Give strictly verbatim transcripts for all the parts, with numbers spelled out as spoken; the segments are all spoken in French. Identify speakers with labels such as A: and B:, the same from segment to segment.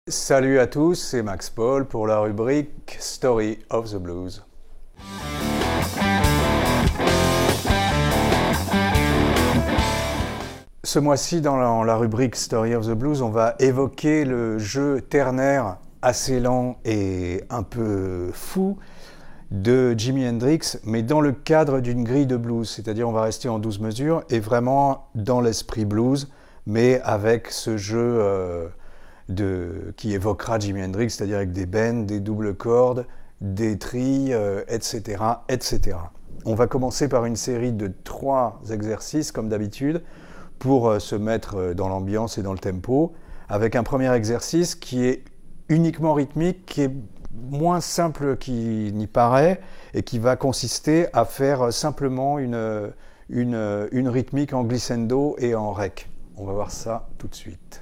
A: Salut à tous, c'est Max Paul pour la rubrique Story of the Blues. Ce mois-ci, dans la, dans la rubrique Story of the Blues, on va évoquer le jeu ternaire assez lent et un peu fou de Jimi Hendrix, mais dans le cadre d'une grille de blues, c'est-à-dire on va rester en douze mesures et vraiment dans l'esprit blues, mais avec ce jeu euh, de, qui évoquera Jimi Hendrix, c'est-à-dire avec des bends, des doubles cordes, des trilles, euh, et cetera, et cetera. On va commencer par une série de trois exercices, comme d'habitude, pour euh, se mettre dans l'ambiance et dans le tempo, avec un premier exercice qui est uniquement rythmique, qui est moins simple qu'il n'y paraît, et qui va consister à faire simplement une, une, une rythmique en glissando et en rec. On va voir ça tout de suite.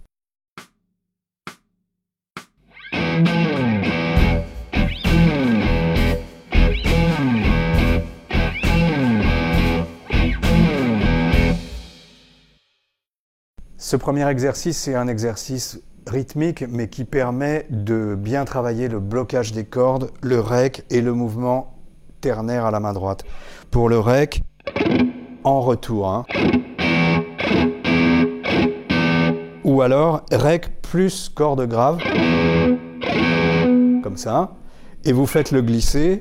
A: Ce premier exercice, c'est un exercice rythmique, mais qui permet de bien travailler le blocage des cordes, le rec et le mouvement ternaire à la main droite. Pour le rec, en retour. Hein. Ou alors, rec plus corde grave, comme ça, et vous faites le glisser.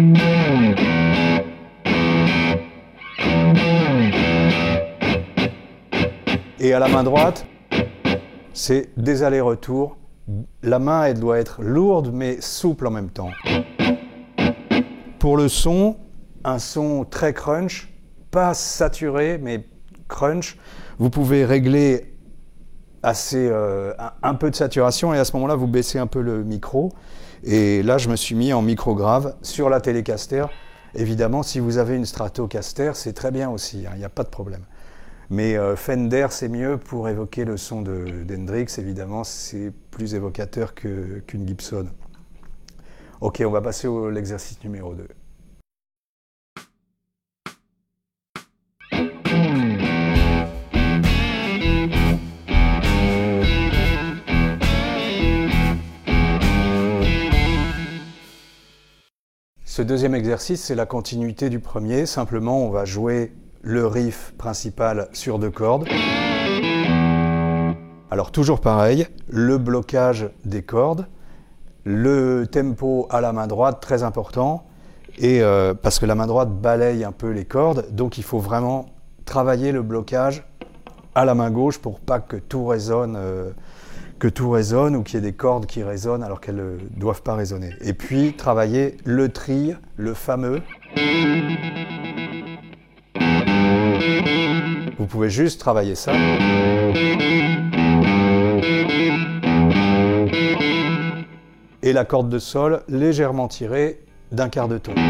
A: Et à la main droite, c'est des allers-retours. La main, elle doit être lourde, mais souple en même temps. Pour le son, un son très crunch, pas saturé, mais crunch. Vous pouvez régler assez, euh, un, un peu de saturation, et à ce moment-là, vous baissez un peu le micro. Et là, je me suis mis en micro grave sur la Telecaster. Évidemment, si vous avez une Stratocaster, c'est très bien aussi, il n'y a pas de problème. Mais euh, Fender, c'est mieux pour évoquer le son de, d'Hendrix. Évidemment, c'est plus évocateur que, qu'une Gibson. Ok, on va passer à l'exercice numéro deux. Ce deuxième exercice, c'est la continuité du premier. Simplement, on va jouer le riff principal sur deux cordes. Alors toujours pareil, le blocage des cordes, le tempo à la main droite, très important, et euh, parce que la main droite balaye un peu les cordes, donc il faut vraiment travailler le blocage à la main gauche pour pas que tout résonne, euh, que tout résonne ou qu'il y ait des cordes qui résonnent alors qu'elles ne doivent pas résonner. Et puis travailler le trill, le fameux. Vous pouvez juste travailler ça. Et la corde de sol légèrement tirée d'un quart de ton.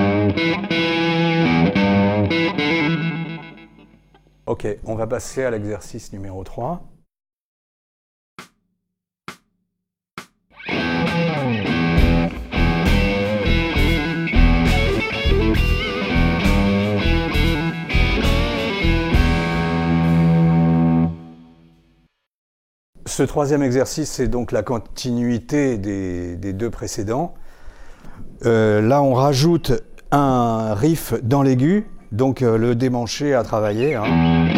A: Ok, on va passer à l'exercice numéro trois. Ce troisième exercice, c'est donc la continuité des, des deux précédents. Euh, là, on rajoute un riff dans l'aigu, donc euh, le démanché à travailler. Hein.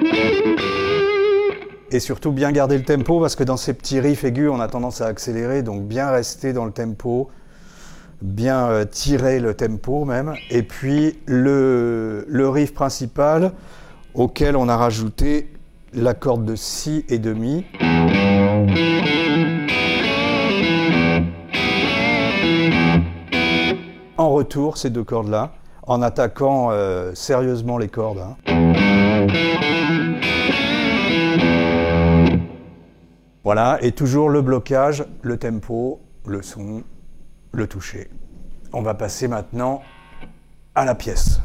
A: Et surtout, bien garder le tempo, parce que dans ces petits riffs aigus, on a tendance à accélérer, donc bien rester dans le tempo, bien euh, tirer le tempo même. Et puis, le, le riff principal, auquel on a rajouté la corde de si et de mi. En retour, ces deux cordes-là, en attaquant euh, sérieusement les cordes. Hein. Voilà, et toujours le blocage, le tempo, le son, le toucher. On va passer maintenant à la pièce.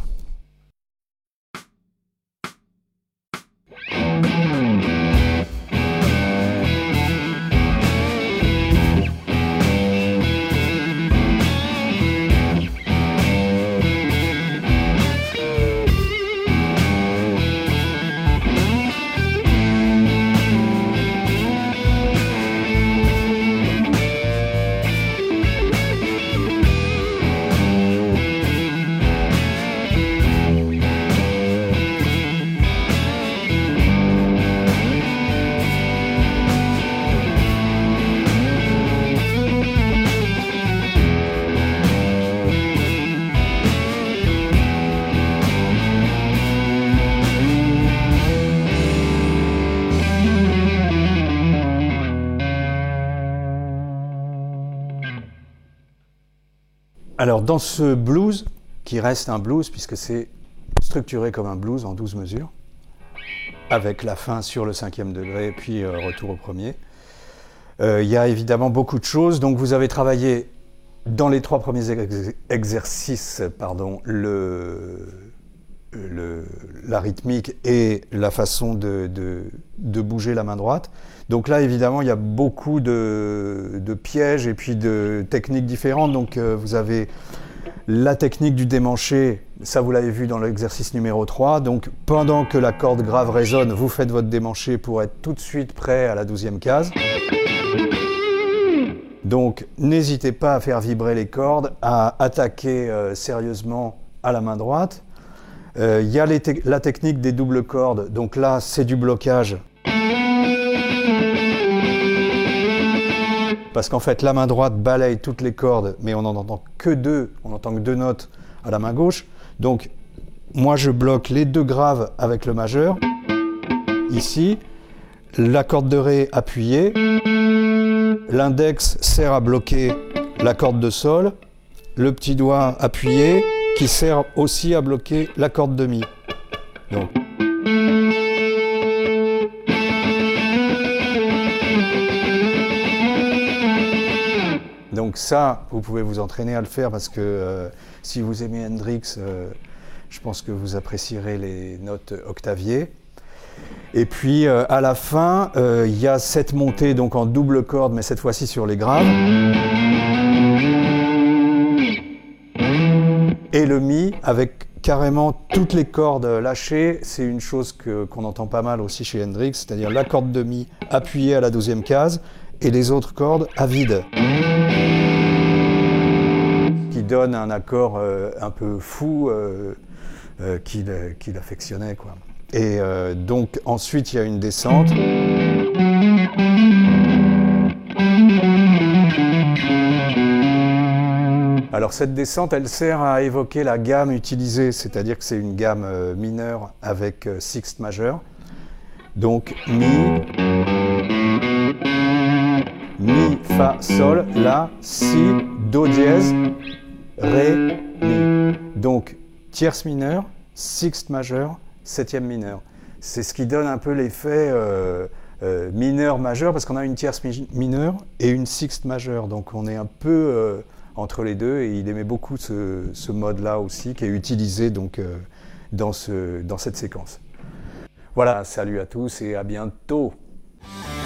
A: Alors dans ce blues, qui reste un blues puisque c'est structuré comme un blues en douze mesures, avec la fin sur le cinquième degré, puis euh, retour au premier. Euh, il y a évidemment beaucoup de choses, donc vous avez travaillé dans les trois premiers ex exercices pardon, le, le, la rythmique et la façon de, de, de bouger la main droite. Donc là évidemment il y a beaucoup de, de pièges et puis de techniques différentes, donc euh, vous avez la technique du démanché, ça vous l'avez vu dans l'exercice numéro trois, donc pendant que la corde grave résonne, vous faites votre démanché pour être tout de suite prêt à la douzième case. Donc n'hésitez pas à faire vibrer les cordes, à attaquer euh, sérieusement à la main droite. Il euh, y a les te la technique des doubles cordes, donc là c'est du blocage. Parce qu'en fait, la main droite balaye toutes les cordes, mais on n'en entend que deux, on n'entend que deux notes à la main gauche. Donc, moi, je bloque les deux graves avec le majeur, ici, la corde de Ré appuyée, l'index sert à bloquer la corde de Sol, le petit doigt appuyé, qui sert aussi à bloquer la corde de Mi. Donc, Donc ça, vous pouvez vous entraîner à le faire parce que euh, si vous aimez Hendrix, euh, je pense que vous apprécierez les notes octaviées. Et puis euh, à la fin, euh, il y a cette montée donc en double corde, mais cette fois-ci sur les graves. Et le Mi avec carrément toutes les cordes lâchées. C'est une chose que, qu'on entend pas mal aussi chez Hendrix, c'est-à-dire la corde de Mi appuyée à la douzième case et les autres cordes à vide. Qui donne un accord euh, un peu fou euh, euh, qu'il qu'il affectionnait, quoi. Et euh, donc ensuite il y a une descente. Alors cette descente, elle sert à évoquer la gamme utilisée, c'est-à-dire que c'est une gamme euh, mineure avec euh, sixte majeur. Donc Mi, Mi, Fa, Sol, La, Si, Do dièse, Ré, Mi. Donc tierce mineure, sixte majeur, septième mineur. C'est ce qui donne un peu l'effet euh, euh, mineur-majeur, parce qu'on a une tierce mi mineure et une sixte majeure. Donc on est un peu euh, entre les deux, et il aimait beaucoup ce, ce mode-là aussi, qui est utilisé donc, euh, dans, ce, dans cette séquence. Voilà, salut à tous et à bientôt.